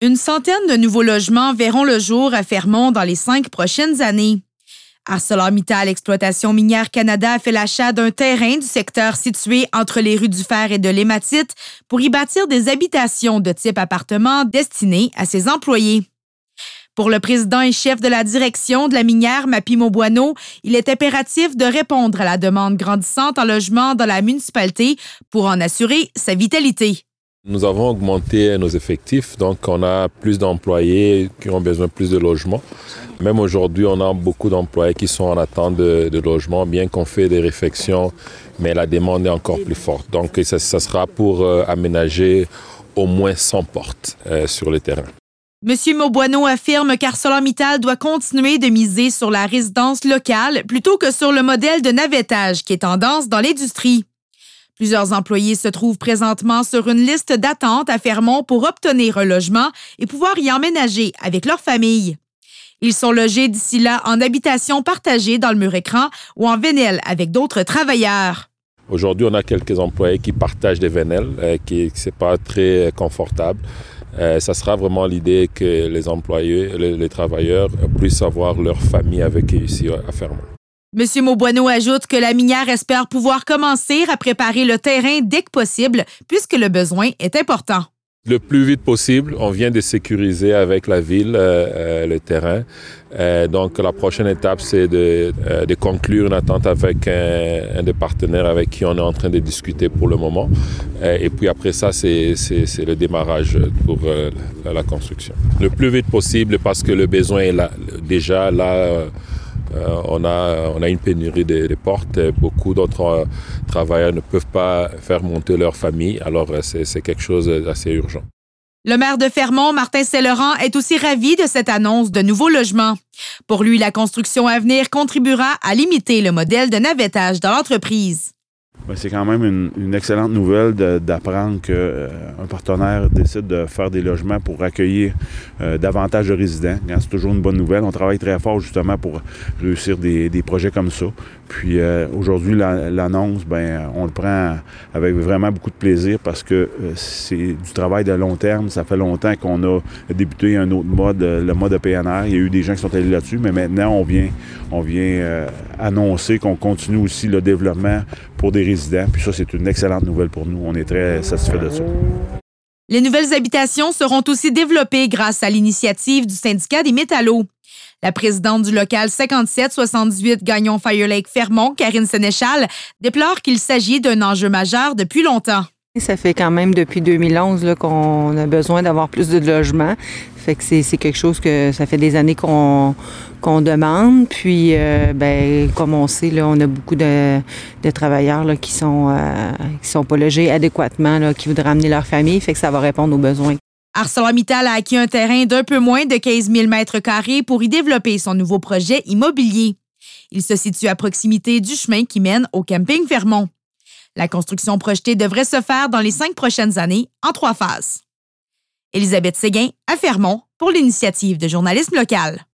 Une centaine de nouveaux logements verront le jour à Fermont dans les 5 prochaines années. ArcelorMittal Exploitation Minière Canada a fait l'achat d'un terrain du secteur situé entre les rues du Fer et de l'Hématite pour y bâtir des habitations de type appartement destinées à ses employés. Pour le président et chef de la direction de la minière, Mappy Mauboineau, il est impératif de répondre à la demande grandissante en logement dans la municipalité pour en assurer sa vitalité. Nous avons augmenté nos effectifs, donc on a plus d'employés qui ont besoin de plus de logements. Même aujourd'hui, on a beaucoup d'employés qui sont en attente de logement, bien qu'on fait des réflexions, mais la demande est encore plus forte. Donc ça sera pour aménager au moins 100 portes sur le terrain. M. Mauboineau affirme qu'ArcelorMittal doit continuer de miser sur la résidence locale plutôt que sur le modèle de navettage qui est tendance dans l'industrie. Plusieurs employés se trouvent présentement sur une liste d'attente à Fermont pour obtenir un logement et pouvoir y emménager avec leur famille. Ils sont logés d'ici là en habitation partagée dans le mur écran ou en vénelle avec d'autres travailleurs. Aujourd'hui, on a quelques employés qui partagent des vénelles, qui c'est pas très confortable. Ça sera vraiment l'idée que les employés, les travailleurs puissent avoir leur famille avec eux ici à Fermont. M. Mauboineau ajoute que la minière espère pouvoir commencer à préparer le terrain dès que possible, puisque le besoin est important. Le plus vite possible, on vient de sécuriser avec la ville le terrain. Donc la prochaine étape, c'est de conclure une attente avec un des partenaires avec qui on est en train de discuter pour le moment. Et puis après ça, c'est le démarrage pour la construction. Le plus vite possible parce que le besoin est là. Déjà là, on a une pénurie de portes. Beaucoup d'autres travailleurs ne peuvent pas faire monter leur famille. Alors, c'est quelque chose d'assez urgent. Le maire de Fermont, Martin Saint-Laurent, est aussi ravi de cette annonce de nouveaux logements. Pour lui, la construction à venir contribuera à limiter le modèle de navettage dans l'entreprise. C'est quand même une excellente nouvelle d'apprendre qu'un partenaire décide de faire des logements pour accueillir davantage de résidents. C'est toujours une bonne nouvelle. On travaille très fort justement pour réussir des projets comme ça. Puis aujourd'hui, l'annonce, on le prend avec vraiment beaucoup de plaisir parce que c'est du travail de long terme. Ça fait longtemps qu'on a débuté un autre mode, le mode PNR. Il y a eu des gens qui sont allés là-dessus, mais maintenant, on vient annoncer qu'on continue aussi le développement pour des résidents. Puis ça, c'est une excellente nouvelle pour nous. On est très satisfaits de ça. Les nouvelles habitations seront aussi développées grâce à l'initiative du syndicat des métallos. La présidente du local 5778 Gagnon-Fire Lake Fermont, Karine Sénéchal, déplore qu'il s'agit d'un enjeu majeur depuis longtemps. Ça fait quand même depuis 2011 là, qu'on a besoin d'avoir plus de logements. Fait que c'est quelque chose que ça fait des années qu'on demande. Puis, comme on sait, là, on a beaucoup de travailleurs là, qui sont pas logés adéquatement, là, qui voudraient amener leur famille. Fait que ça va répondre aux besoins. ArcelorMittal a acquis un terrain d'un peu moins de 15 000 m² pour y développer son nouveau projet immobilier. Il se situe à proximité du chemin qui mène au camping Fermont. La construction projetée devrait se faire dans les 5 prochaines années en 3 phases. Élisabeth Séguin à Fermont pour l'Initiative de journalisme local.